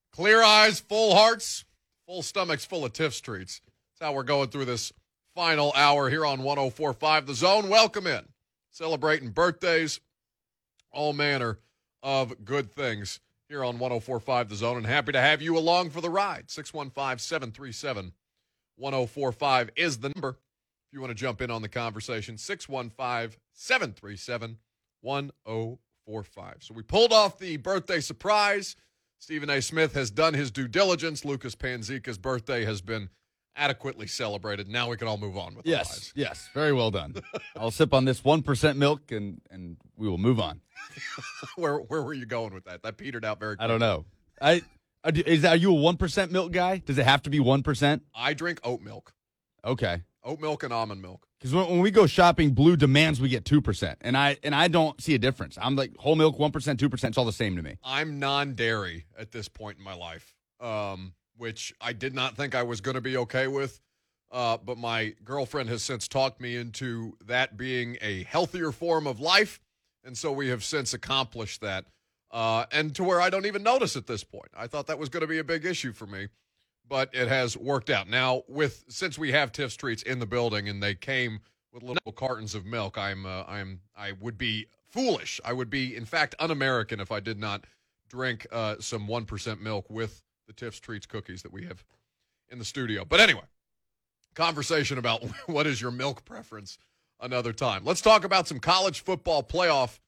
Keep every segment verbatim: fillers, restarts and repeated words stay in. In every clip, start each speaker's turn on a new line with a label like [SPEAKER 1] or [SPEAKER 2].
[SPEAKER 1] Clear eyes, full hearts, full stomachs full of Tiff's treats. That's how we're going through this final hour here on one oh four point five The Zone. Welcome in. Celebrating birthdays, all manner of good things here on one oh four point five The Zone. And happy to have you along for the ride. six one five, seven three seven, one oh four five is the number. If you want to jump in on the conversation, six one five, seven three seven, one oh four five. So we pulled off the birthday surprise. Stephen A. Smith has done his due diligence. Lucas Panzica's birthday has been adequately celebrated. Now we can all move on with
[SPEAKER 2] yes,
[SPEAKER 1] our lives.
[SPEAKER 2] Yes, very well done. I'll sip on this one percent milk, and, and we will move on.
[SPEAKER 1] where where were you going with that? That petered out very quickly.
[SPEAKER 2] I don't know. I is that, Are you a one percent milk guy? Does it have to be one percent?
[SPEAKER 1] I drink oat milk.
[SPEAKER 2] Okay.
[SPEAKER 1] Oat milk and almond milk.
[SPEAKER 2] Because when, when we go shopping, Blue demands we get two percent, and I and I don't see a difference. I'm like, whole milk, one percent, two percent, it's all the same to me.
[SPEAKER 1] I'm non-dairy at this point in my life, um, which I did not think I was going to be okay with, uh, but my girlfriend has since talked me into that being a healthier form of life, and so we have since accomplished that, uh, and to where I don't even notice at this point. I thought that was going to be a big issue for me. But it has worked out. Now, with since we have Tiff's Treats in the building and they came with little cartons of milk, I'm uh, I'm I would be foolish. I would be, in fact, un-American if I did not drink uh, some one percent milk with the Tiff's Treats cookies that we have in the studio. But anyway, conversation about what is your milk preference another time. Let's talk about some college football playoff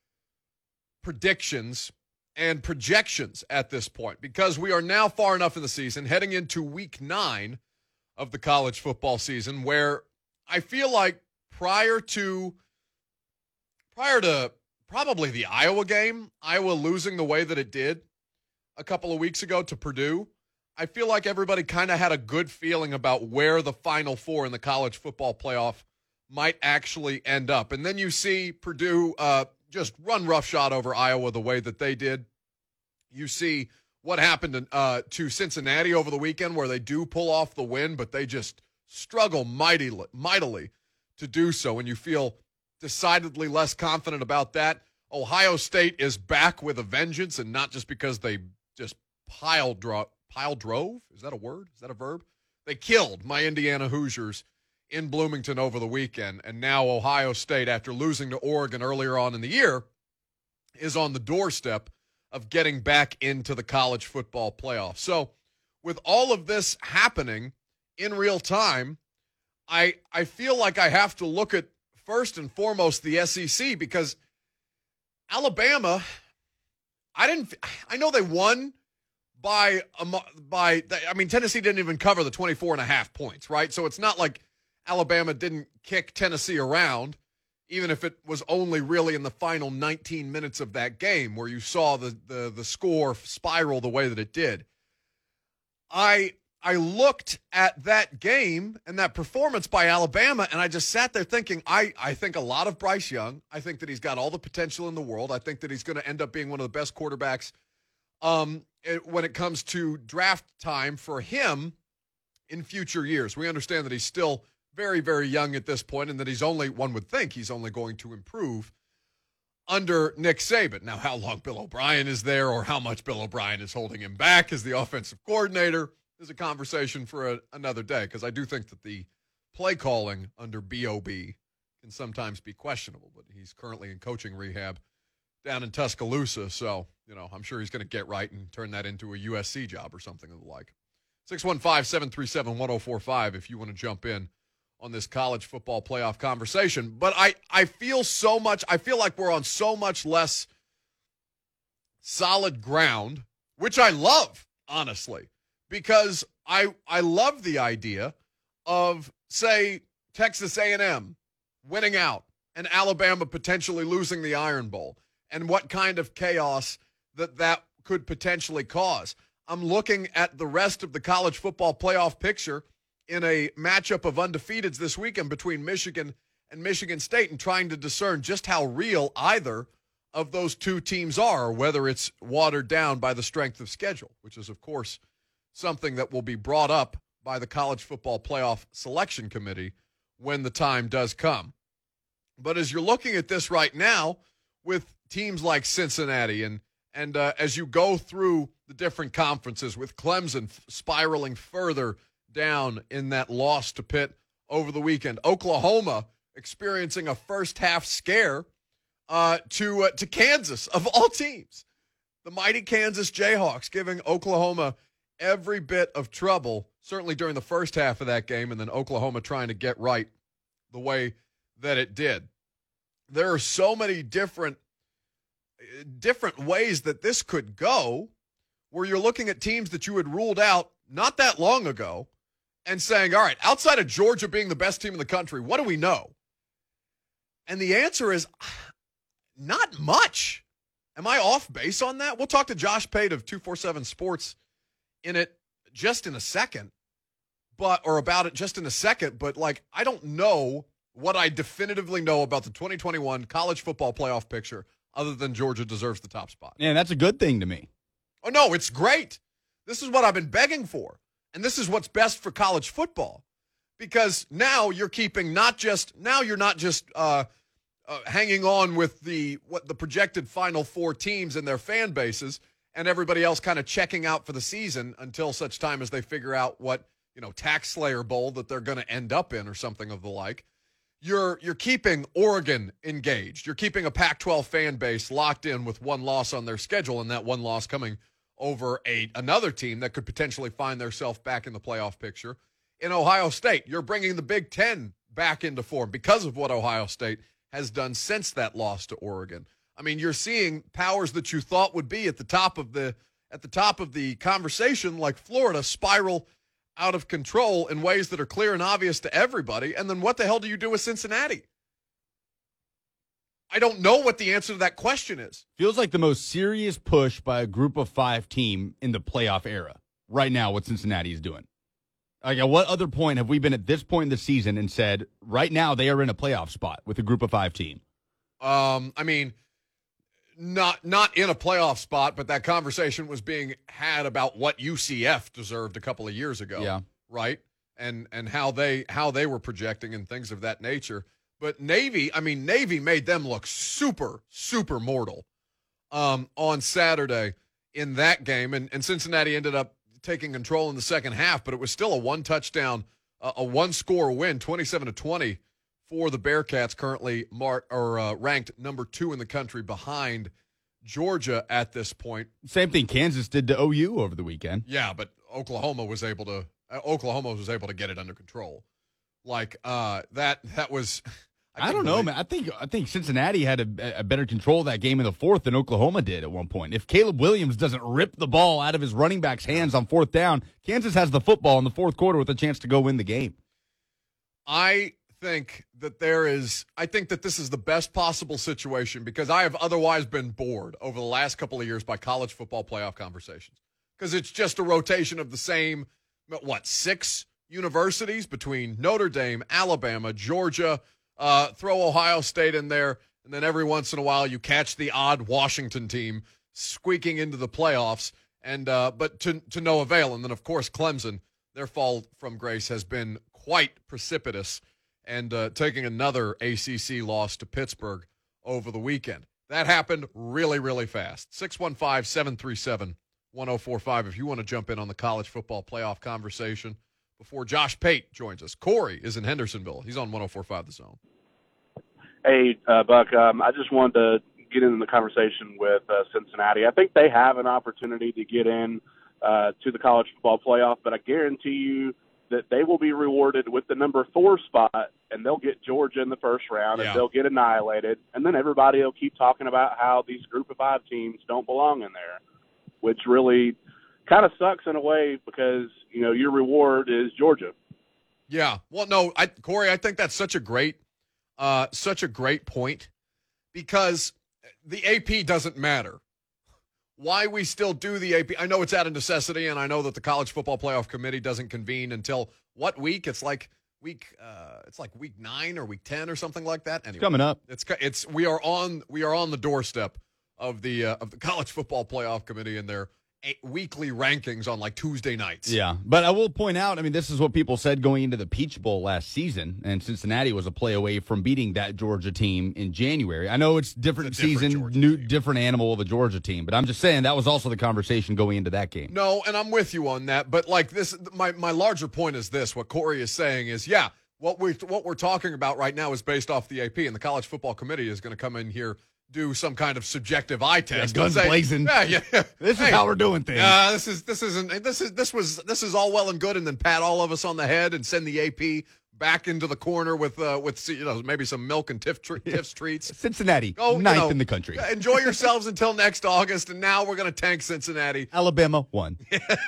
[SPEAKER 1] predictions and projections at this point, because we are now far enough in the season, heading into week nine of the college football season, where I feel like prior to prior to probably the Iowa game, Iowa losing the way that it did a couple of weeks ago to Purdue, I feel like everybody kind of had a good feeling about where the Final Four in the college football playoff might actually end up. And then you see Purdue uh, just run roughshod over Iowa the way that they did. You see what happened to, uh, to Cincinnati over the weekend, where they do pull off the win, but they just struggle mightily, mightily to do so, and you feel decidedly less confident about that. Ohio State is back with a vengeance, and not just because they just pile, dro- pile drove. Is that a word? Is that a verb? They killed my Indiana Hoosiers in Bloomington over the weekend, and now Ohio State, after losing to Oregon earlier on in the year, is on the doorstep of getting back into the college football playoff. So with all of this happening in real time, I I feel like I have to look at, first and foremost, the S E C, because Alabama, I didn't I know they won by by I mean Tennessee didn't even cover the twenty-four and a half points, right? So it's not like Alabama didn't kick Tennessee around, even if it was only really in the final nineteen minutes of that game where you saw the the, the score spiral the way that it did. I I looked at that game and that performance by Alabama, and I just sat there thinking, I, I think a lot of Bryce Young. I think that he's got all the potential in the world. I think that he's going to end up being one of the best quarterbacks um, when it comes to draft time for him in future years. We understand that he's still very, very young at this point, and that he's only, one would think, he's only going to improve under Nick Saban. Now, how long Bill O'Brien is there, or how much Bill O'Brien is holding him back as the offensive coordinator, is a conversation for a, another day, because I do think that the play calling under B O B can sometimes be questionable, but he's currently in coaching rehab down in Tuscaloosa, so, you know, I'm sure he's going to get right and turn that into a U S C job or something of the like. six one five, seven three seven, one oh four five if you want to jump in on this college football playoff conversation. But I, I feel so much, I feel like we're on so much less solid ground, which I love, honestly, because I I love the idea of, say, Texas A and M winning out and Alabama potentially losing the Iron Bowl, and what kind of chaos that that could potentially cause. I'm looking at the rest of the college football playoff picture in a matchup of undefeateds this weekend between Michigan and Michigan State, and trying to discern just how real either of those two teams are, or whether it's watered down by the strength of schedule, which is, of course, something that will be brought up by the College Football Playoff Selection Committee when the time does come. But as you're looking at this right now, with teams like Cincinnati and And uh, as you go through the different conferences with Clemson f- spiraling further down in that loss to Pitt over the weekend, Oklahoma experiencing a first half scare uh, to uh, to Kansas, of all teams. The mighty Kansas Jayhawks giving Oklahoma every bit of trouble, certainly during the first half of that game, and then Oklahoma trying to get right the way that it did. There are so many different different ways that this could go, where you're looking at teams that you had ruled out not that long ago and saying, all right, outside of Georgia being the best team in the country, what do we know? And the answer is not much. Am I off base on that? We'll talk to Josh Pate of two forty-seven Sports in it just in a second, but or about it just in a second. But, like, I don't know what I definitively know about the twenty twenty-one college football playoff picture other than Georgia deserves the top spot.
[SPEAKER 2] Yeah, that's a good thing to me.
[SPEAKER 1] Oh, no, it's great. This is what I've been begging for. And this is what's best for college football, because now you're keeping not just now you're not just uh, uh, hanging on with the what the projected Final Four teams and their fan bases, and everybody else kind of checking out for the season until such time as they figure out what, you know, Tax Slayer Bowl that they're going to end up in or something of the like. You're you're keeping Oregon engaged. You're keeping a Pac twelve fan base locked in with one loss on their schedule, and that one loss coming over a another team that could potentially find themselves back in the playoff picture. In Ohio State, you're bringing the Big Ten back into form because of what Ohio State has done since that loss to Oregon. I mean, you're seeing powers that you thought would be at the top of the at the top of the conversation, like Florida, spiral out of control in ways that are clear and obvious to everybody. And then what the hell do you do with Cincinnati? I don't know what the answer to that question is.
[SPEAKER 2] Feels like the most serious push by a group of five team in the playoff era right now, what Cincinnati is doing. Like, at what other point have we been at this point in the season and said, right now they are in a playoff spot with a group of five team?
[SPEAKER 1] Um, I mean, not not in a playoff spot, but that conversation was being had about what U C F deserved a couple of years ago.
[SPEAKER 2] Yeah.
[SPEAKER 1] Right? And and how they how they were projecting and things of that nature. But Navy, I mean, Navy made them look super, super mortal um, on Saturday in that game. And, and Cincinnati ended up taking control in the second half, but it was still a one-touchdown, uh, a one-score win, twenty-seven to twenty for the Bearcats, currently marked or uh, ranked number two in the country behind Georgia at this point.
[SPEAKER 2] Same thing Kansas did to O U over the weekend.
[SPEAKER 1] Yeah, but Oklahoma was able to uh, Oklahoma was able to get it under control. Like uh, that, that was.
[SPEAKER 2] I, I don't know, man. I think I think Cincinnati had a, a better control of that game in the fourth than Oklahoma did at one point. If Caleb Williams doesn't rip the ball out of his running back's hands on fourth down, Kansas has the football in the fourth quarter with a chance to go win the game.
[SPEAKER 1] I think that there is. I think that this is the best possible situation because I have otherwise been bored over the last couple of years by college football playoff conversations because it's just a rotation of the same, what, six universities between Notre Dame, Alabama, Georgia, uh, throw Ohio State in there, and then every once in a while you catch the odd Washington team squeaking into the playoffs, and uh, but to to no avail. And then, of course, Clemson, their fall from grace has been quite precipitous, and uh, taking another A C C loss to Pittsburgh over the weekend. That happened really, really fast. six one five, seven three seven, one oh four five if you want to jump in on the college football playoff conversation before Josh Pate joins us. Corey is in Hendersonville. He's on one oh four five The Zone.
[SPEAKER 3] Hey, uh, Buck, um, I just wanted to get into the conversation with uh, Cincinnati. I think they have an opportunity to get in uh, to the college football playoff, but I guarantee you that they will be rewarded with the number four spot, and they'll get Georgia in the first round,
[SPEAKER 1] Yeah.
[SPEAKER 3] and they'll get annihilated. And then everybody will keep talking about how these group of five teams don't belong in there, which really kind of sucks in a way because, you know, your reward is Georgia.
[SPEAKER 1] Yeah. Well, no, I, Corey, I think that's such a great, uh, such a great point because the A P doesn't matter. Why we still do the A P, I know it's out of necessity, and I know that the College Football Playoff Committee doesn't convene until what week? It's like week, uh, it's like week nine or week ten or something like that. Anyway,
[SPEAKER 2] It's coming up.
[SPEAKER 1] It's it's we are on we are on the doorstep of the uh, of the College Football Playoff Committee and their a- weekly rankings on like Tuesday nights.
[SPEAKER 2] Yeah, but I will point out, I mean, this is what people said going into the Peach Bowl last season, and Cincinnati was a play away from beating that Georgia team in January. I know it's different
[SPEAKER 1] It's a different
[SPEAKER 2] season,
[SPEAKER 1] Georgia
[SPEAKER 2] new
[SPEAKER 1] team.
[SPEAKER 2] different animal of a Georgia team, but I'm just saying that was also the conversation going into that game.
[SPEAKER 1] No, and I'm with you on that. But like this, my, my larger point is this: what Corey is saying is, yeah, what we what we're talking about right now is based off the A P, and the College Football Committee is going to come in here, do some kind of subjective eye test,
[SPEAKER 2] Yeah, guns
[SPEAKER 1] and say,
[SPEAKER 2] blazing.
[SPEAKER 1] Yeah, yeah, yeah.
[SPEAKER 2] This
[SPEAKER 1] Hey,
[SPEAKER 2] is how we're doing things.
[SPEAKER 1] Uh, this is this isn't this is this was this is all well and good, and then pat all of us on the head and send the A P back into the corner with uh, with you know maybe some milk and tiff tr- tiffs treats.
[SPEAKER 2] Cincinnati,
[SPEAKER 1] Oh, you
[SPEAKER 2] ninth
[SPEAKER 1] know,
[SPEAKER 2] in the country.
[SPEAKER 1] Enjoy yourselves until next August, and now we're going to tank Cincinnati
[SPEAKER 2] Alabama won.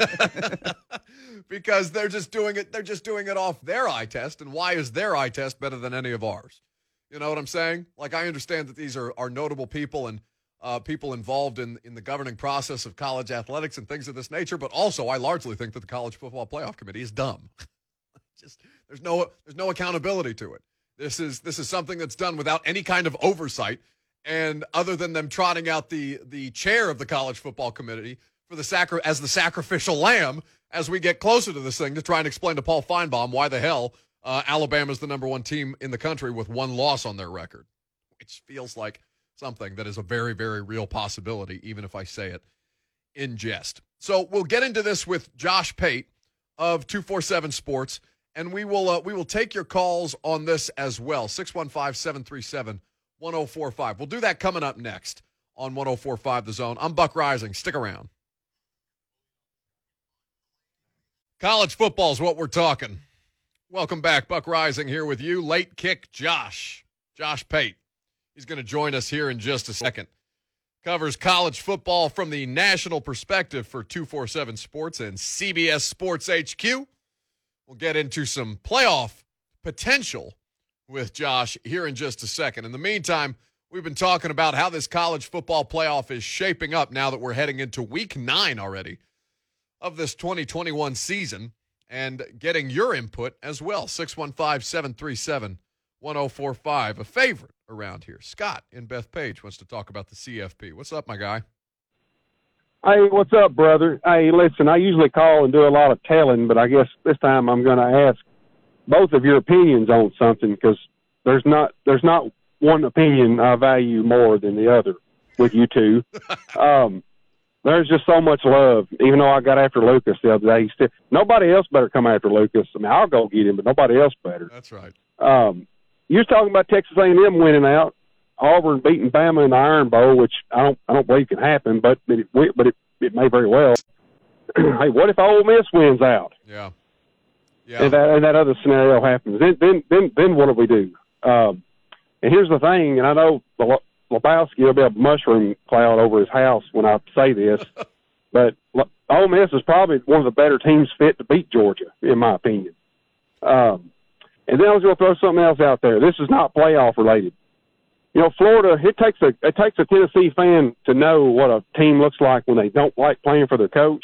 [SPEAKER 1] because they're just doing it. They're just doing it off their eye test. And why is their eye test better than any of ours? You know what I'm saying? Like, I understand that these are, are notable people and uh, people involved in, in the governing process of college athletics and things of this nature. But also, I largely think that the College Football Playoff Committee is dumb. Just there's no there's no accountability to it. This is this is something that's done without any kind of oversight. And other than them trotting out the the chair of the College Football Committee for the sacri- as the sacrificial lamb as we get closer to this thing to try and explain to Paul Feinbaum why the hell uh, Alabama's the number one team in the country with one loss on their record, which feels like something that is a very, very real possibility, even if I say it in jest. So we'll get into this with Josh Pate of two forty-seven Sports, and we will uh, we will take your calls on this as well, six one five, seven three seven, one oh four five. We'll do that coming up next on one oh four five The Zone. I'm Buck Rising. Stick around. College football is what we're talking. Welcome back. Buck Rising here with you. Late kick Josh. Josh Pate. He's going to join us here in just a second. Covers college football from the national perspective for two forty-seven Sports and C B S Sports H Q. We'll get into some playoff potential with Josh here in just a second. In the meantime, we've been talking about how this college football playoff is shaping up now that we're heading into week nine already of this twenty twenty-one season, and getting your input as well. six one five, seven three seven, one oh four five, a favorite around here. Scott in Bethpage wants to talk about the C F P. What's up, my guy?
[SPEAKER 4] Hey, what's up, brother? Hey, listen, I usually call and do a lot of telling, but I guess this time I'm going to ask both of your opinions on something, because there's not there's not one opinion I value more than the other with you two. um, there's just so much love. Even though I got after Lucas the other day, still, nobody else better come after Lucas. I mean, I'll go get him, but nobody else better.
[SPEAKER 1] That's right.
[SPEAKER 4] Um, you was talking about Texas A and M winning out, Auburn beating Bama in the Iron Bowl, which I don't I don't believe can happen, but it, but it, it may very well. Hey, what if Ole Miss wins out?
[SPEAKER 1] Yeah. Yeah.
[SPEAKER 4] And that, and that other scenario happens. Then then then then what do we do? Um, and here's the thing, and I know Le- Lebowski will be a mushroom cloud over his house when I say this, but Le- Ole Miss is probably one of the better teams fit to beat Georgia, in my opinion. Um, and then I was going to throw something else out there. This is not playoff related. You know, Florida, it takes a it takes a Tennessee fan to know what a team looks like when they don't like playing for their coach.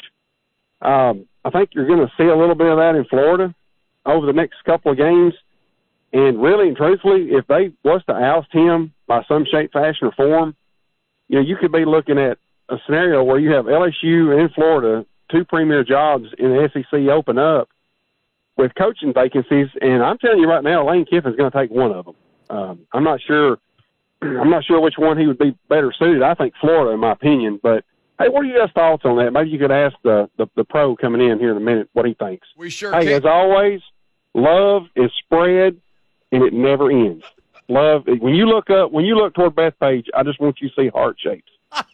[SPEAKER 4] Um, I think you're going to see a little bit of that in Florida over the next couple of games. And really and truthfully, if they was to oust him by some shape, fashion, or form, you know, you could be looking at a scenario where you have L S U and Florida, two premier jobs in the S E C, open up with coaching vacancies. And I'm telling you right now, Lane Kiffin's going to take one of them. Um, I'm not sure. I'm not sure which one he would be better suited. I think Florida, in my opinion. But hey, what are you guys' thoughts on that? Maybe you could ask the, the, the pro coming in here in a minute what he thinks.
[SPEAKER 1] We sure
[SPEAKER 4] Hey,
[SPEAKER 1] can.
[SPEAKER 4] as always, love is spread, and it never ends. Love, when you look up, when you look toward Bethpage, I just want you to see heart shapes.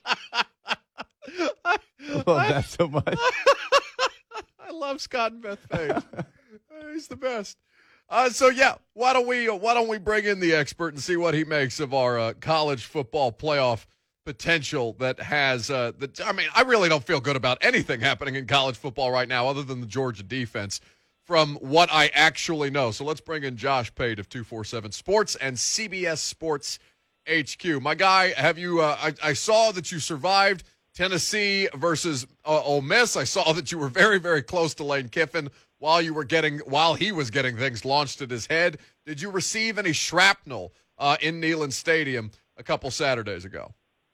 [SPEAKER 2] I love that so much.
[SPEAKER 1] I love Scott and Bethpage. He's the best. Uh, so yeah, why don't we why don't we bring in the expert and see what he makes of our uh, college football playoff potential that has uh, that. I mean, I really don't feel good about anything happening in college football right now, other than the Georgia defense, from what I actually know. So let's bring in Josh Pate of two forty-seven Sports and C B S Sports H Q. My guy, have you? Uh, I, I saw that you survived Tennessee versus uh, Ole Miss. I saw that you were very, very close to Lane Kiffin while you were getting while he was getting things launched at his head. Did you receive any shrapnel uh, in Neyland Stadium a couple Saturdays ago?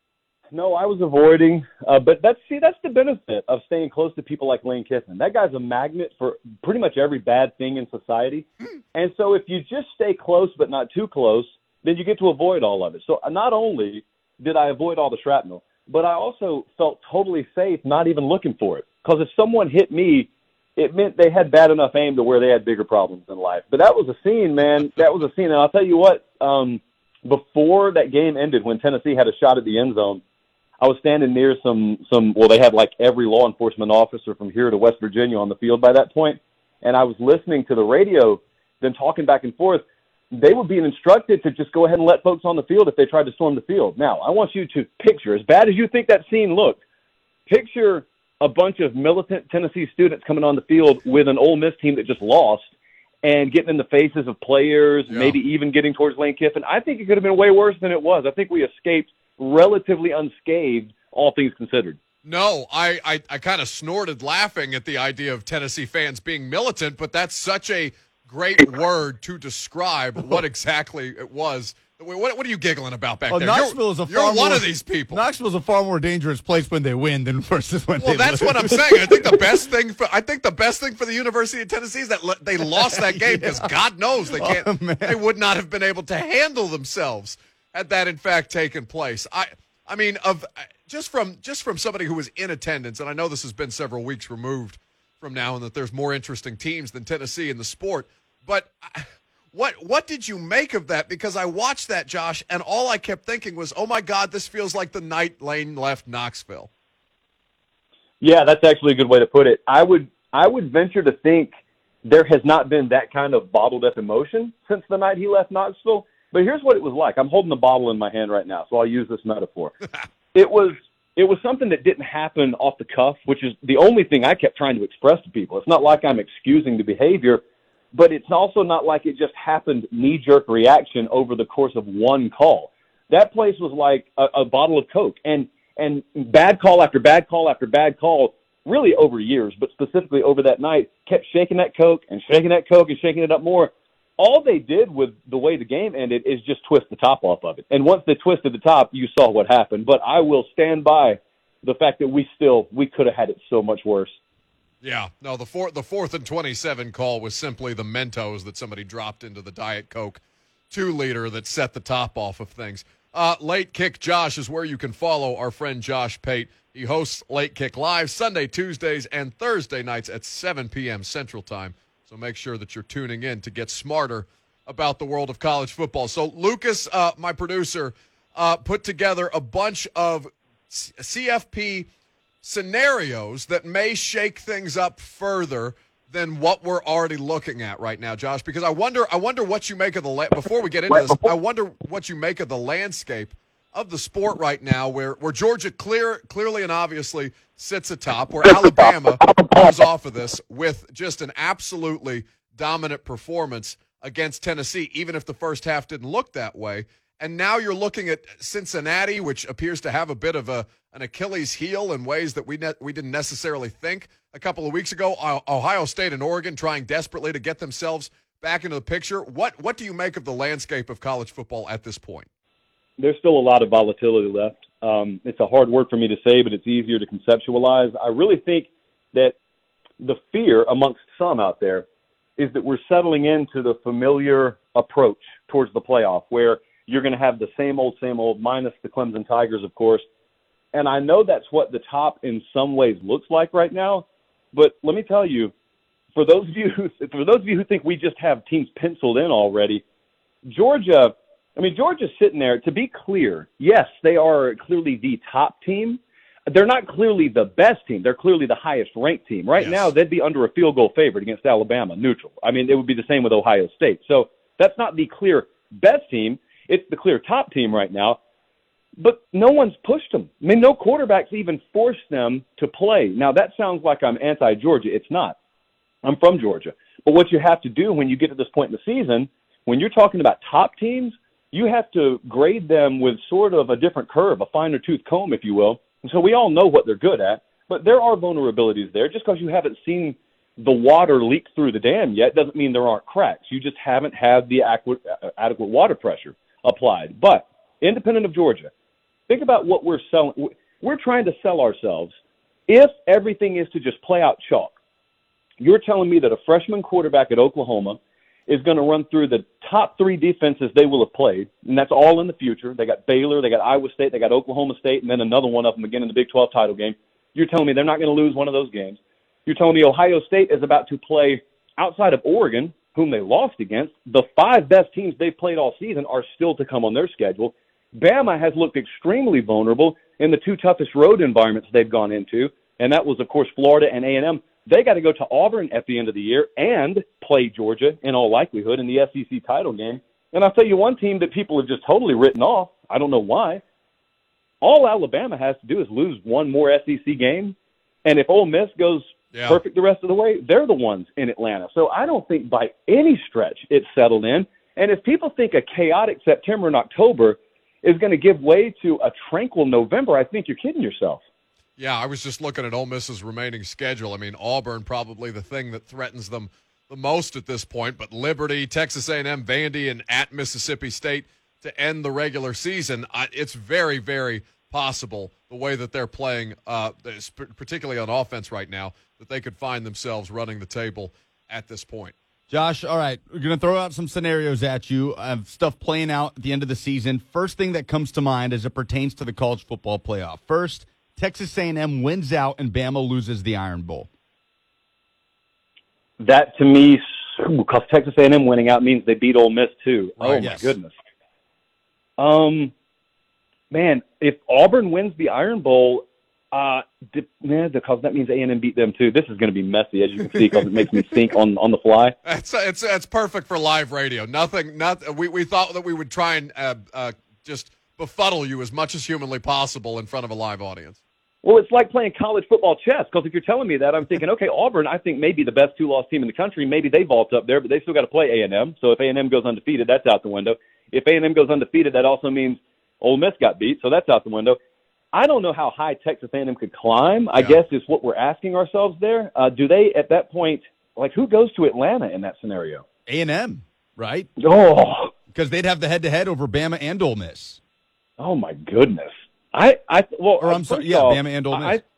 [SPEAKER 5] No, I was avoiding, uh, but that's see, that's the benefit of staying close to people like Lane Kiffin. That guy's a magnet for pretty much every bad thing in society, and so if you just stay close but not too close, then you get to avoid all of it. So not only did I avoid all the shrapnel, but I also felt totally safe not even looking for it, because if someone hit me, it meant they had bad enough aim to where they had bigger problems in life. But that was a scene, man. That was a scene, and I'll tell you what. Um, before that game ended, when Tennessee had a shot at the end zone, I was standing near some, some, well, they had like every law enforcement officer from here to West Virginia on the field by that point, and I was listening to the radio, then talking back and forth. They were being instructed to just go ahead and let folks on the field if they tried to storm the field. Now, I want you to picture, as bad as you think that scene looked, picture a bunch of militant Tennessee students coming on the field with an Ole Miss team that just lost and getting in the faces of players, yeah. maybe even getting towards Lane Kiffin. I think it could have been way worse than it was. I think we escaped relatively unscathed, all things considered.
[SPEAKER 1] No, I, I, I kind of snorted laughing at the idea of Tennessee fans being militant, but that's such a great word to describe what exactly it was. What, what are you giggling about back
[SPEAKER 2] oh,
[SPEAKER 1] there?
[SPEAKER 2] Knoxville
[SPEAKER 1] you're,
[SPEAKER 2] is a
[SPEAKER 1] you're
[SPEAKER 2] far
[SPEAKER 1] one
[SPEAKER 2] more,
[SPEAKER 1] of these people.
[SPEAKER 2] Knoxville's a far more dangerous place when they win than versus when
[SPEAKER 1] well,
[SPEAKER 2] they
[SPEAKER 1] that's
[SPEAKER 2] lose.
[SPEAKER 1] what I'm saying. I think the best thing for I think the best thing for the University of Tennessee is that le- they lost that game because yeah. God knows they can't. Oh, they would not have been able to handle themselves had that in fact taken place. I I mean, of just from just from somebody who was in attendance, and I know this has been several weeks removed from now, and that there's more interesting teams than Tennessee in the sport, but. I, What what did you make of that? Because I watched that, Josh, and all I kept thinking was, oh, my God, this feels like the night Lane left Knoxville.
[SPEAKER 5] Yeah, that's actually a good way to put it. I would I would venture to think there has not been that kind of bottled up emotion since the night he left Knoxville. But here's what it was like. I'm holding the bottle in my hand right now, so I'll use this metaphor. It was it was something that didn't happen off the cuff, which is the only thing I kept trying to express to people. It's not like I'm excusing the behavior, but it's also not like it just happened knee-jerk reaction over the course of one call. That place was like a, a bottle of Coke, and and bad call after bad call after bad call, really over years, but specifically over that night, kept shaking that Coke and shaking that Coke and shaking it up more. All they did with the way the game ended is just twist the top off of it. And once they twisted the top, you saw what happened. But I will stand by the fact that we still, we could have had it so much worse.
[SPEAKER 1] Yeah, no, the fourth, the fourth and twenty-seven call was simply the Mentos that somebody dropped into the Diet Coke two-liter that set the top off of things. Uh, Late Kick Josh is where you can follow our friend Josh Pate. He hosts Late Kick Live Sunday, Tuesdays, and Thursday nights at seven p.m. Central Time. So make sure that you're tuning in to get smarter about the world of college football. So Lucas, uh, my producer, uh, put together a bunch of C F P scenarios that may shake things up further than what we're already looking at right now, Josh, because I wonder I wonder what you make of the la- before we get into this, I wonder what you make of the landscape of the sport right now where, where Georgia clear clearly and obviously sits atop, where Alabama comes off of this with just an absolutely dominant performance against Tennessee, even if the first half didn't look that way. And now you're looking at Cincinnati, which appears to have a bit of a an Achilles heel in ways that we ne- we didn't necessarily think a couple of weeks ago. Ohio State and Oregon trying desperately to get themselves back into the picture. What what do you make of the landscape of college football at this point?
[SPEAKER 5] There's still a lot of volatility left. Um, it's a hard word for me to say, but it's easier to conceptualize. I really think that the fear amongst some out there is that we're settling into the familiar approach towards the playoff, where you're going to have the same old, same old, minus the Clemson Tigers, of course. And I know that's what the top in some ways looks like right now. But let me tell you, for those of you who, for those of you who think we just have teams penciled in already, Georgia, I mean, Georgia's sitting there. To be clear, yes, they are clearly the top team. They're not clearly the best team. They're clearly the highest ranked team. Right yes. now, they'd be under a field goal favorite against Alabama, neutral. I mean, it would be the same with Ohio State. So that's not the clear best team. It's the clear top team right now, but no one's pushed them. I mean, no quarterbacks even forced them to play. Now, that sounds like I'm anti-Georgia. It's not. I'm from Georgia. But what you have to do when you get to this point in the season, when you're talking about top teams, you have to grade them with sort of a different curve, a finer tooth comb, if you will. And so we all know what they're good at, but there are vulnerabilities there. Just because you haven't seen the water leak through the dam yet doesn't mean there aren't cracks. You just haven't had the adequate, adequate water pressure applied. But independent of Georgia, Think about what we're selling. We're trying to sell ourselves. If everything is to just play out chalk, you're telling me that a freshman quarterback at Oklahoma is going to run through the top three defenses they will have played, and that's all in the future. They got Baylor, they got Iowa State, they got Oklahoma State, and then another one of them again in the Big twelve title game. You're telling me they're not going to lose one of those games. You're telling me Ohio State is about to play outside of Oregon, whom they lost against. The five best teams they've played all season are still to come on their schedule. Bama has looked extremely vulnerable in the two toughest road environments they've gone into, and that was, of course, Florida and A and M. They got to go to Auburn at the end of the year and play Georgia, in all likelihood, in the S E C title game. And I'll tell you one team that people have just totally written off. I don't know why. All Alabama has to do is lose one more S E C game, and if Ole Miss goes yeah. perfect the rest of the way, they're the ones in Atlanta. So I don't think by any stretch it's settled in. And if people think a chaotic September and October is going to give way to a tranquil November, I think you're kidding yourself.
[SPEAKER 1] Yeah, I was just looking at Ole Miss's remaining schedule. I mean, Auburn probably the thing that threatens them the most at this point, but Liberty, Texas A and M, Vandy, and at Mississippi State to end the regular season. It's very, very possible the way that they're playing, uh, particularly on offense right now, that they could find themselves running the table at this point.
[SPEAKER 2] Josh, all right, we're going to throw out some scenarios at you of stuff playing out at the end of the season. First thing that comes to mind as it pertains to the college football playoff. First, Texas A and M wins out and Bama loses the Iron Bowl.
[SPEAKER 5] That, to me, because Texas A and M winning out means they beat Ole Miss, too.
[SPEAKER 2] Right,
[SPEAKER 5] oh,
[SPEAKER 2] yes.
[SPEAKER 5] my goodness. Um, man, if Auburn wins the Iron Bowl, uh, di- yeah, because that means A and M beat them, too. This is going to be messy, as you can see, because it makes me think on, on the fly.
[SPEAKER 1] It's, it's, it's perfect for live radio. Nothing, not, we, we thought that we would try and uh, uh, just befuddle you as much as humanly possible in front of a live audience.
[SPEAKER 5] Well, it's like playing college football chess, because if you're telling me that, I'm thinking, okay, Auburn, I think maybe the best two-loss team in the country. Maybe they vault up there, but they still got to play A and M. So if A and M goes undefeated, that's out the window. If A and M goes undefeated, that also means Ole Miss got beat, so that's out the window. I don't know how high Texas A and M could climb, I yeah. guess is what we're asking ourselves there. Uh, do they, at that point, like, who goes to Atlanta in that scenario?
[SPEAKER 2] A and M, right?
[SPEAKER 5] Oh.
[SPEAKER 2] Because they'd have the head-to-head over Bama and Ole Miss.
[SPEAKER 5] Oh, my goodness. I, I well,
[SPEAKER 2] or I'm sorry, yeah,
[SPEAKER 5] off,
[SPEAKER 2] Bama and Ole Miss.
[SPEAKER 5] I,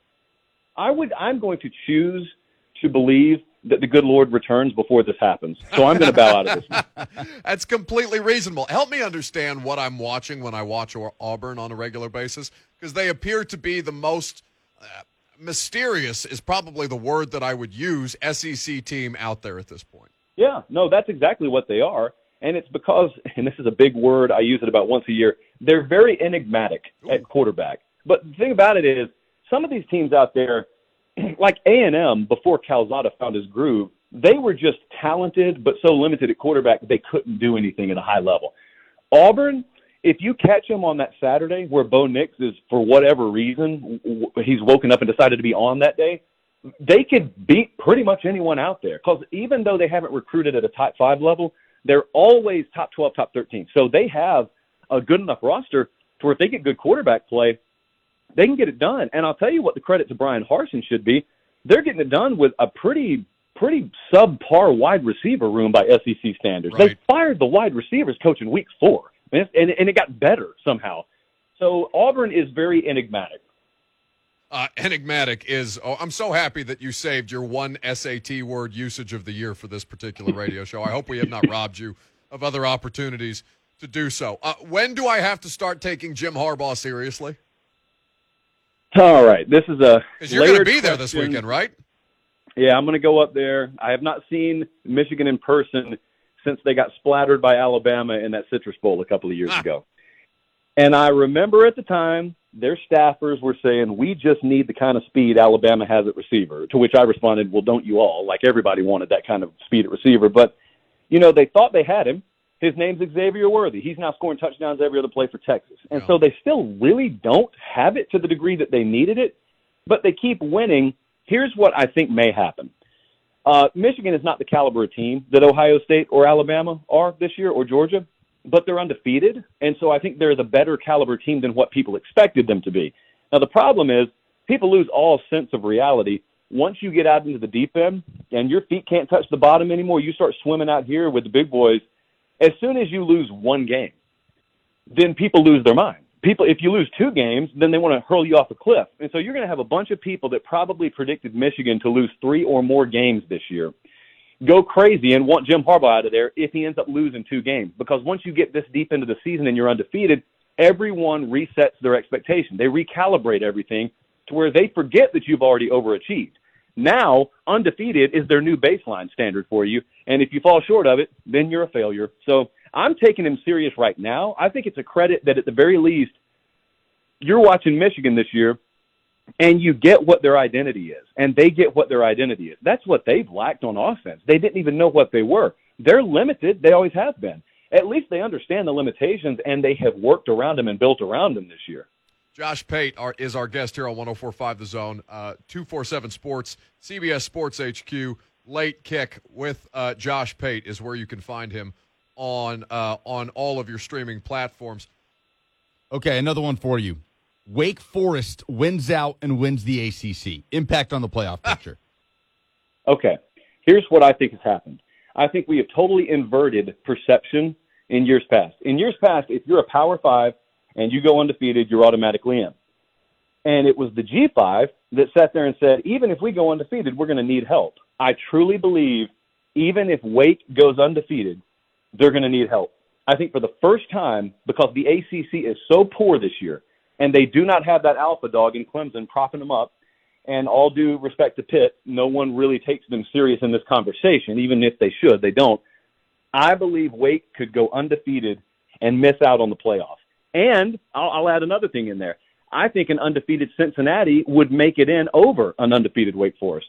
[SPEAKER 5] I would, I'm going to choose to believe that the good Lord returns before this happens. So I'm going to bow out of this one.
[SPEAKER 1] That's completely reasonable. Help me understand what I'm watching when I watch Auburn on a regular basis, because they appear to be the most uh, mysterious is probably the word that I would use, S E C team out there at this point.
[SPEAKER 5] Yeah, no, that's exactly what they are. And it's because, and this is a big word, I use it about once a year, they're very enigmatic Ooh. At quarterback. But the thing about it is, some of these teams out there, like A and M, before Calzada found his groove, they were just talented but so limited at quarterback they couldn't do anything at a high level. Auburn, if you catch him on that Saturday where Bo Nix is, for whatever reason, he's woken up and decided to be on that day, they could beat pretty much anyone out there. Because even though they haven't recruited at a top five level, they're always top twelve, top thirteen. So they have a good enough roster to where if they get good quarterback play, they can get it done. And I'll tell you what the credit to Brian Harsin should be. They're getting it done with a pretty pretty subpar wide receiver room by S E C standards.
[SPEAKER 1] Right.
[SPEAKER 5] They fired the wide receivers coach in week four, and, and, and it got better somehow. So Auburn is very enigmatic.
[SPEAKER 1] Uh, enigmatic is, oh, I'm so happy that you saved your one S A T word usage of the year for this particular radio show. I hope we have not robbed you of other opportunities to do so. Uh, when do I have to start taking Jim Harbaugh seriously?
[SPEAKER 5] All right. This is a
[SPEAKER 1] Because you're going to be there this weekend, right?
[SPEAKER 5] Yeah, I'm going to go up there. I have not seen Michigan in person since they got splattered by Alabama in that Citrus Bowl a couple of years ah. ago. And I remember at the time, their staffers were saying, we just need the kind of speed Alabama has at receiver, to which I responded, well, don't you all? Like, everybody wanted that kind of speed at receiver. But, you know, they thought they had him. His name's Xavier Worthy. He's now scoring touchdowns every other play for Texas. And yeah. so they still really don't have it to the degree that they needed it, but they keep winning. Here's what I think may happen. Uh, Michigan is not the caliber of team that Ohio State or Alabama are this year, or Georgia, but they're undefeated. And so I think they're the better caliber team than what people expected them to be. Now, the problem is people lose all sense of reality. Once you get out into the deep end and your feet can't touch the bottom anymore, you start swimming out here with the big boys. As soon as you lose one game, then people lose their mind. people, if you lose two games, then they want to hurl you off a cliff. And so you're going to have a bunch of people that probably predicted Michigan to lose three or more games this year go crazy and want Jim Harbaugh out of there if he ends up losing two games. Because once you get this deep into the season and you're undefeated, everyone resets their expectation. They recalibrate everything to where they forget that you've already overachieved. Now, undefeated is their new baseline standard for you. And if you fall short of it, then you're a failure. So I'm taking him serious right now. I think it's a credit that at the very least, you're watching Michigan this year and you get what their identity is, and they get what their identity is. That's what they've lacked on offense. They didn't even know what they were. They're limited. They always have been. At least they understand the limitations, and they have worked around them and built around them this year.
[SPEAKER 1] Josh Pate are, is our guest here on one oh four point five The Zone. Uh, two forty-seven Sports, C B S Sports H Q, Late Kick with uh, Josh Pate is where you can find him on uh, on all of your streaming platforms.
[SPEAKER 2] Okay, another one for you. Wake Forest wins out and wins the A C C. Impact on the playoff picture.
[SPEAKER 5] Okay, here's what I think has happened. I think we have totally inverted perception in years past. In years past, if you're a Power Five and you go undefeated, you're automatically in. And it was the G five that sat there and said, even if we go undefeated, we're going to need help. I truly believe even if Wake goes undefeated, they're going to need help. I think for the first time, because the A C C is so poor this year, and they do not have that alpha dog in Clemson propping them up, and all due respect to Pitt, no one really takes them serious in this conversation, even if they should. They don't. I believe Wake could go undefeated and miss out on the playoffs. And I'll, I'll add another thing in there. I think an undefeated Cincinnati would make it in over an undefeated Wake Forest.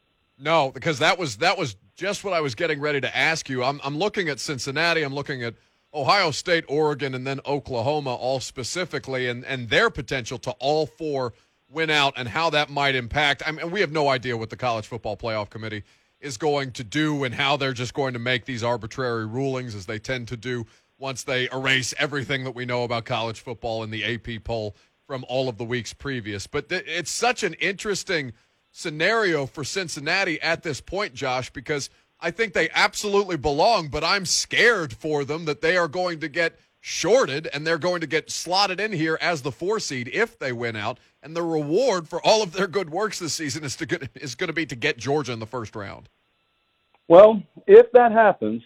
[SPEAKER 1] No, because that was that was just what I was getting ready to ask you. I'm I'm looking at Cincinnati. I'm looking at Ohio State, Oregon, and then Oklahoma all specifically, and, and their potential to all four win out and how that might impact. I mean, we have no idea what the College Football Playoff Committee is going to do and how they're just going to make these arbitrary rulings as they tend to do once they erase everything that we know about college football in the A P poll from all of the weeks previous. But th- it's such an interesting scenario for Cincinnati at this point, Josh, because I think they absolutely belong, but I'm scared for them that they are going to get shorted and they're going to get slotted in here as the four seed if they win out. And the reward for all of their good works this season is to get, is going to be to get Georgia in the first round.
[SPEAKER 5] Well, if that happens,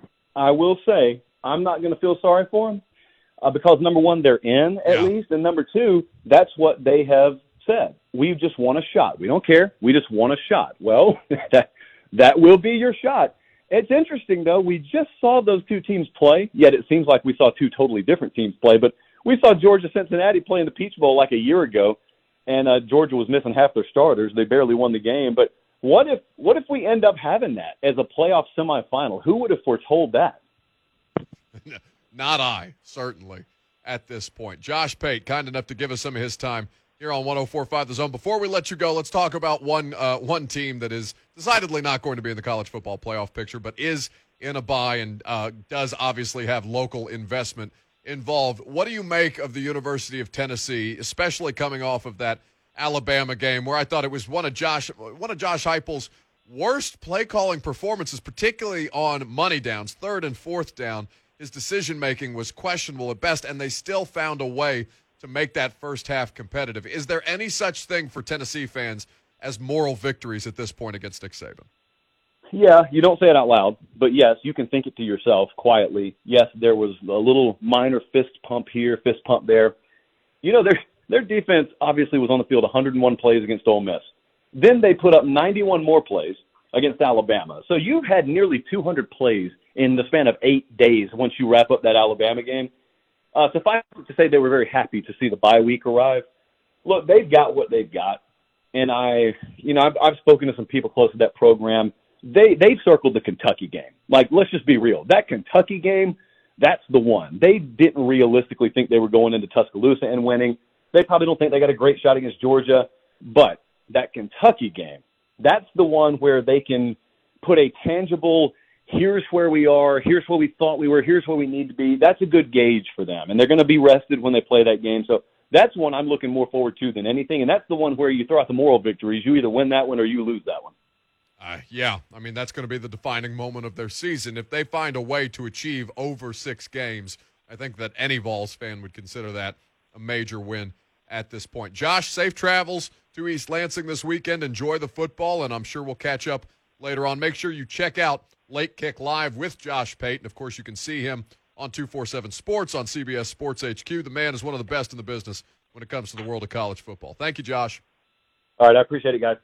[SPEAKER 5] I will say I'm not going to feel sorry for them uh, because, number one, they're in at
[SPEAKER 1] Yeah.
[SPEAKER 5] least, and number two, that's what they have said. We just want a shot. We don't care. We just want a shot. Well, that that will be your shot. It's interesting, though. We just saw those two teams play, yet it seems like we saw two totally different teams play. But we saw Georgia-Cincinnati play in the Peach Bowl like a year ago, and uh, Georgia was missing half their starters. They barely won the game. But what if what if we end up having that as a playoff semifinal? Who would have foretold that?
[SPEAKER 1] Not I, certainly, at this point. Josh Pate, kind enough to give us some of his time here on one oh four point five The Zone. Before we let you go, let's talk about one uh, one team that is decidedly not going to be in the college football playoff picture, but is in a bye and uh, does obviously have local investment involved. What do you make of the University of Tennessee, especially coming off of that Alabama game where I thought it was one of Josh one of Josh Heupel's worst play calling performances, particularly on money downs, third and fourth down. His decision making was questionable at best, and they still found a way to make that first half competitive. Is there any such thing for Tennessee fans as moral victories at this point against Nick Saban?
[SPEAKER 5] Yeah, you don't say it out loud, but yes, you can think it to yourself quietly. Yes, there was a little minor fist pump here, fist pump there. You know, their their defense obviously was on the field one hundred one plays against Ole Miss. Then they put up ninety-one more plays against Alabama. So you've had nearly two hundred plays in the span of eight days once you wrap up that Alabama game. Uh, suffice it to say they were very happy to see the bye week arrive. Look, they've got what they've got. And I, you know, I've, I've spoken to some people close to that program. They, they've circled the Kentucky game. Like, let's just be real. That Kentucky game, that's the one. They didn't realistically think they were going into Tuscaloosa and winning. They probably don't think they got a great shot against Georgia. But that Kentucky game, that's the one where they can put a tangible, here's where we are, here's where we thought we were, here's where we need to be. That's a good gauge for them. And they're going to be rested when they play that game. So that's one I'm looking more forward to than anything. And that's the one where you throw out the moral victories. You either win that one or you lose that one.
[SPEAKER 1] Uh, yeah, I mean, that's going to be the defining moment of their season. If they find a way to achieve over six games, I think that any Vols fan would consider that a major win at this point. Josh, safe travels to East Lansing this weekend. Enjoy the football, and I'm sure we'll catch up later on. Make sure you check out Late Kick Live with Josh Payton. Of course, you can see him on two forty-seven Sports on C B S Sports H Q. The man is one of the best in the business when it comes to the world of college football. Thank you, Josh.
[SPEAKER 5] All right, I appreciate it, guys.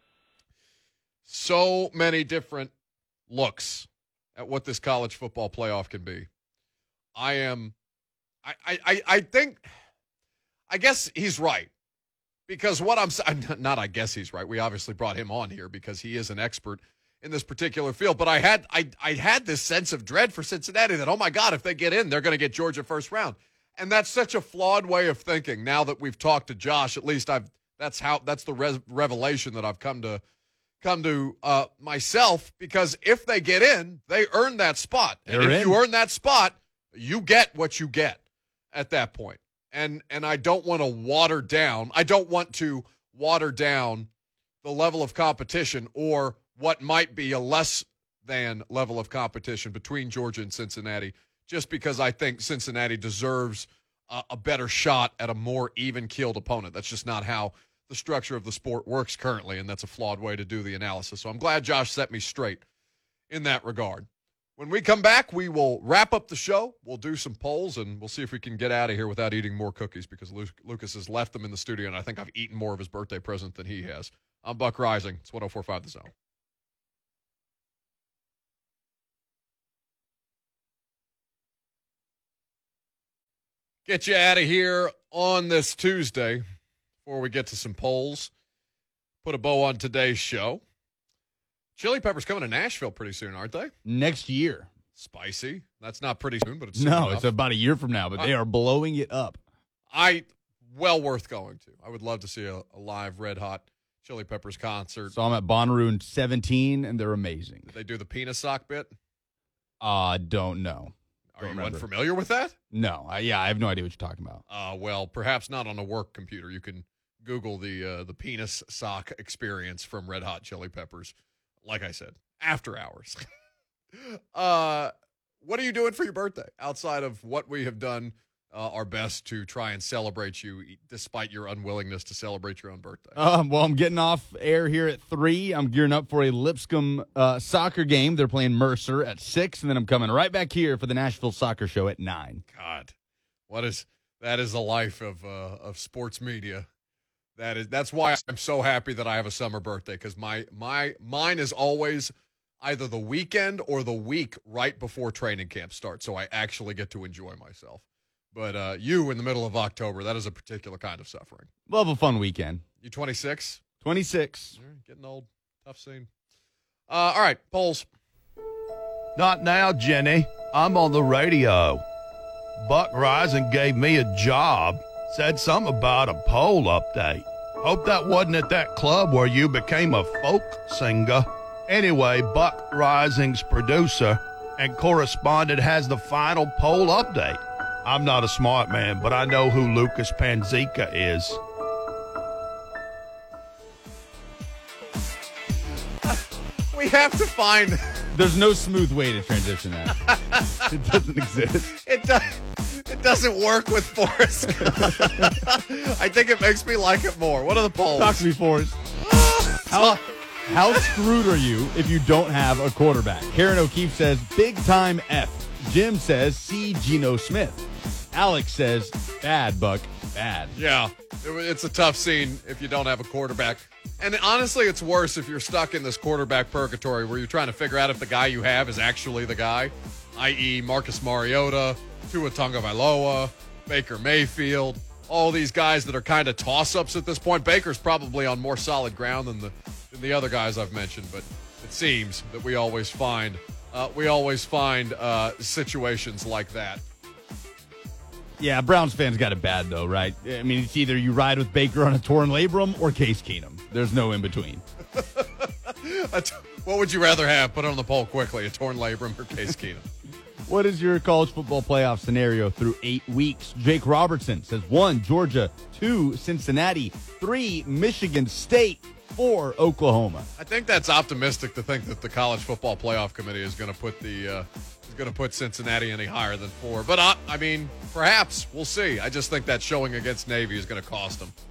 [SPEAKER 1] So many different looks at what this college football playoff can be. I am, I, I, I think, I guess he's right. Because what I'm saying, not I guess he's right. We obviously brought him on here because he is an expert in this particular field. But I had I, I had this sense of dread for Cincinnati that, oh, my God, if they get in, they're going to get Georgia first round. And that's such a flawed way of thinking. Now that we've talked to Josh, at least I've that's how that's the res- revelation that I've come to come to uh, myself. Because if they get in, they earn that spot. And
[SPEAKER 2] They're
[SPEAKER 1] if
[SPEAKER 2] in.
[SPEAKER 1] you earn that spot, you get what you get at that point. And and I don't want to water down. I don't want to water down the level of competition or what might be a less than level of competition between Georgia and Cincinnati, just because I think Cincinnati deserves a, a better shot at a more even-keeled opponent. That's just not how the structure of the sport works currently, and that's a flawed way to do the analysis. So I'm glad Josh set me straight in that regard. When we come back, we will wrap up the show. We'll do some polls, and we'll see if we can get out of here without eating more cookies because Lu- Lucas has left them in the studio, and I think I've eaten more of his birthday present than he has. I'm Buck Rising. It's one oh four point five The Zone. Get you out of here on this Tuesday before we get to some polls. Put a bow on today's show. Chili Peppers coming to Nashville pretty soon, aren't they?
[SPEAKER 2] Next year.
[SPEAKER 1] Spicy. That's not pretty soon, but it's soon
[SPEAKER 2] No,
[SPEAKER 1] enough.
[SPEAKER 2] it's about a year from now, but they are blowing it up.
[SPEAKER 1] I well worth going to. I would love to see a, a live Red Hot Chili Peppers concert.
[SPEAKER 2] Saw them at Bonnaroo in seventeen, and they're amazing.
[SPEAKER 1] Did they do the penis sock bit?
[SPEAKER 2] I uh, don't know.
[SPEAKER 1] Are
[SPEAKER 2] Don't
[SPEAKER 1] you
[SPEAKER 2] remember.
[SPEAKER 1] unfamiliar with that?
[SPEAKER 2] No. I, yeah, I have no idea what you're talking about.
[SPEAKER 1] Uh, well, perhaps not on a work computer. You can Google the uh, the penis sock experience from Red Hot Chili Peppers. Like I said, after hours. uh, what are you doing for your birthday outside of what we have done uh, our best to try and celebrate you, despite your unwillingness to celebrate your own birthday?
[SPEAKER 2] Um, well, I'm getting off air here at three. I'm gearing up for a Lipscomb uh, soccer game. They're playing Mercer at six, and then I'm coming right back here for the Nashville Soccer Show at nine.
[SPEAKER 1] God, what is that? Is the life of uh, of sports media. That is that's why I'm so happy that I have a summer birthday, because my my mine is always either the weekend or the week right before training camp starts, so I actually get to enjoy myself. But uh, you in the middle of October, that is a particular kind of suffering.
[SPEAKER 2] We'll have a fun weekend.
[SPEAKER 1] You twenty-six?
[SPEAKER 2] twenty-six.
[SPEAKER 1] Getting old. Tough scene. Uh, all right, polls.
[SPEAKER 6] Not now, Jenny. I'm on the radio. Buck Rising gave me a job. Said something about a poll update. Hope that wasn't at that club where you became a folk singer. Anyway, Buck Rising's producer and correspondent has the final poll update. I'm not a smart man, but I know who Lucas Panzica is.
[SPEAKER 1] We have to find.
[SPEAKER 2] There's no smooth way to transition that. It doesn't exist.
[SPEAKER 1] It does. It doesn't work with Forrest. I think it makes me like it more. What are the polls?
[SPEAKER 2] Talk to me, Forrest. How, how screwed are you if you don't have a quarterback? Karen O'Keefe says, big time F. Jim says, C. Geno Smith. Alex says, bad, Buck, bad.
[SPEAKER 1] Yeah, it, it's a tough scene if you don't have a quarterback. And honestly, it's worse if you're stuck in this quarterback purgatory where you're trying to figure out if the guy you have is actually the guy, that is. Marcus Mariota, Tua Tagovailoa, Baker Mayfield, all these guys that are kind of toss-ups at this point. Baker's probably on more solid ground than the than the other guys I've mentioned, but it seems that we always find uh, we always find uh, situations like that.
[SPEAKER 2] Yeah, Browns fans got it bad, though, right? I mean, it's either you ride with Baker on a torn labrum or Case Keenum. There's no in between.
[SPEAKER 1] What would you rather have? Put it on the poll quickly, a torn labrum or Case Keenum?
[SPEAKER 2] What is your college football playoff scenario through eight weeks? Jake Robertson says one, Georgia, two, Cincinnati, three, Michigan State, for Oklahoma.
[SPEAKER 1] I think that's optimistic to think that the College Football Playoff Committee is going to put the uh, is going to put Cincinnati any higher than four. But I, I mean, perhaps we'll see. I just think that showing against Navy is going to cost them.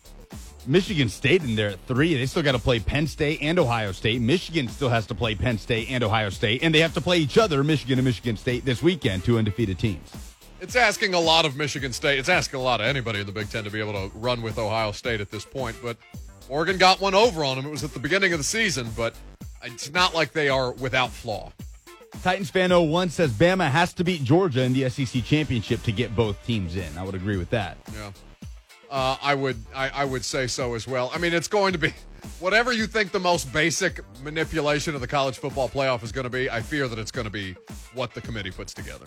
[SPEAKER 2] Michigan State in there at three. They still got to play Penn State and Ohio State. Michigan still has to play Penn State and Ohio State, and they have to play each other, Michigan and Michigan State, this weekend, two undefeated teams.
[SPEAKER 1] It's asking a lot of Michigan State. It's asking a lot of anybody in the Big Ten to be able to run with Ohio State at this point. But Oregon got one over on them. It was at the beginning of the season, but it's not like they are without flaw.
[SPEAKER 2] Titans fan oh one says Bama has to beat Georgia in the S E C championship to get both teams in. I would agree with that.
[SPEAKER 1] Yeah. Uh, I would I, I would say so as well. I mean, it's going to be whatever you think the most basic manipulation of the college football playoff is going to be. I fear that it's going to be what the committee puts together.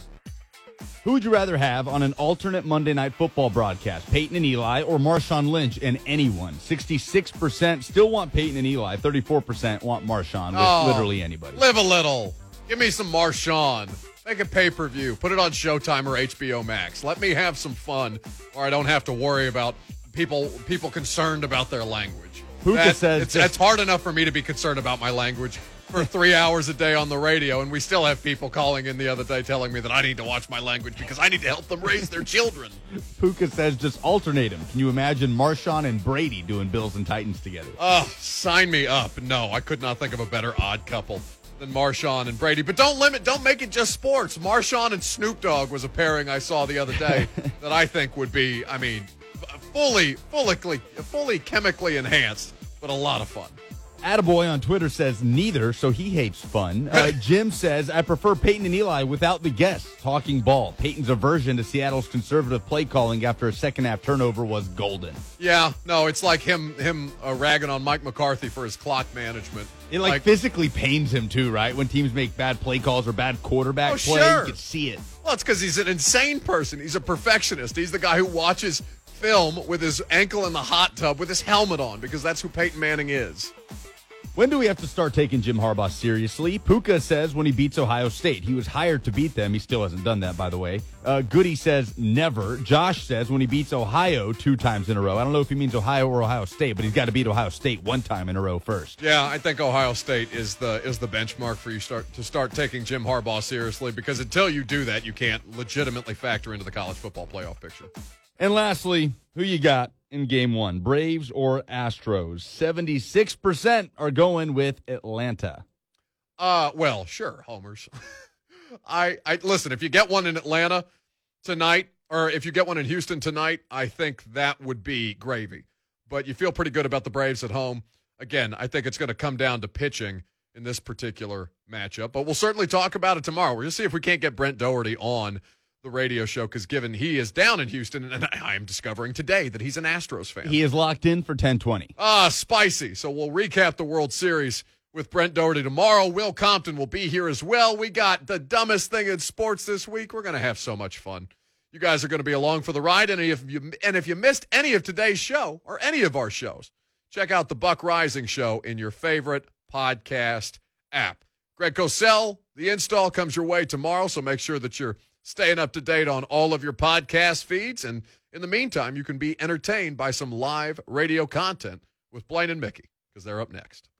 [SPEAKER 2] Who would you rather have on an alternate Monday Night Football broadcast, Peyton and Eli or Marshawn Lynch and anyone? sixty-six percent still want Peyton and Eli. thirty-four percent want Marshawn with
[SPEAKER 1] oh,
[SPEAKER 2] literally anybody.
[SPEAKER 1] Live a little. Give me some Marshawn. Make a pay-per-view. Put it on Showtime or H B O Max. Let me have some fun where I don't have to worry about people people concerned about their language.
[SPEAKER 2] Puka
[SPEAKER 1] that,
[SPEAKER 2] says
[SPEAKER 1] it's,
[SPEAKER 2] just,
[SPEAKER 1] it's hard enough for me to be concerned about my language for three hours a day on the radio, and we still have people calling in the other day telling me that I need to watch my language because I need to help them raise their children.
[SPEAKER 2] Puka says just alternate them. Can you imagine Marshawn and Brady doing Bills and Titans together?
[SPEAKER 1] Oh, sign me up. No, I could not think of a better odd couple than Marshawn and Brady. But don't limit, don't make it just sports. Marshawn and Snoop Dogg was a pairing I saw the other day that I think would be, I mean, fully, fully, fully chemically enhanced, but a lot of fun.
[SPEAKER 2] Attaboy on Twitter says neither, so he hates fun. Uh, Jim says, I prefer Peyton and Eli without the guests talking ball. Peyton's aversion to Seattle's conservative play calling after a second-half turnover was golden.
[SPEAKER 1] Yeah, no, it's like him him uh, ragging on Mike McCarthy for his clock management.
[SPEAKER 2] It, like, like, physically pains him, too, right? When teams make bad play calls or bad quarterback
[SPEAKER 1] oh,
[SPEAKER 2] play,
[SPEAKER 1] sure.
[SPEAKER 2] you can see it.
[SPEAKER 1] Well, it's because he's an insane person. He's a perfectionist. He's the guy who watches film with his ankle in the hot tub with his helmet on because that's who Peyton Manning is.
[SPEAKER 2] When do we have to start taking Jim Harbaugh seriously? Puka says when he beats Ohio State. He was hired to beat them. He still hasn't done that, by the way. Uh, Goody says never. Josh says when he beats Ohio two times in a row. I don't know if he means Ohio or Ohio State, but he's got to beat Ohio State one time in a row first.
[SPEAKER 1] Yeah, I think Ohio State is the is the benchmark for you start to start taking Jim Harbaugh seriously because until you do that, you can't legitimately factor into the college football playoff picture.
[SPEAKER 2] And lastly, who you got in game one, Braves or Astros? seventy-six percent are going with Atlanta.
[SPEAKER 1] Uh, well, sure, homers. I, I listen, if you get one in Atlanta tonight, or if you get one in Houston tonight, I think that would be gravy. But you feel pretty good about the Braves at home. Again, I think it's going to come down to pitching in this particular matchup. But we'll certainly talk about it tomorrow. We're going to see if we can't get Brent Doherty on the radio show because given he is down in Houston, and I am discovering today that he's an Astros fan.
[SPEAKER 2] He is locked in for ten twenty.
[SPEAKER 1] Ah, spicy. So we'll recap the World Series with Brent Doherty tomorrow. Will Compton will be here as well. We got the dumbest thing in sports this week. We're going to have so much fun. You guys are going to be along for the ride, and if you and if you missed any of today's show or any of our shows, check out the Buck Rising Show in your favorite podcast app. Greg Cosell, the install comes your way tomorrow, so make sure that you're staying up to date on all of your podcast feeds. And in the meantime, you can be entertained by some live radio content with Blaine and Mickey because they're up next.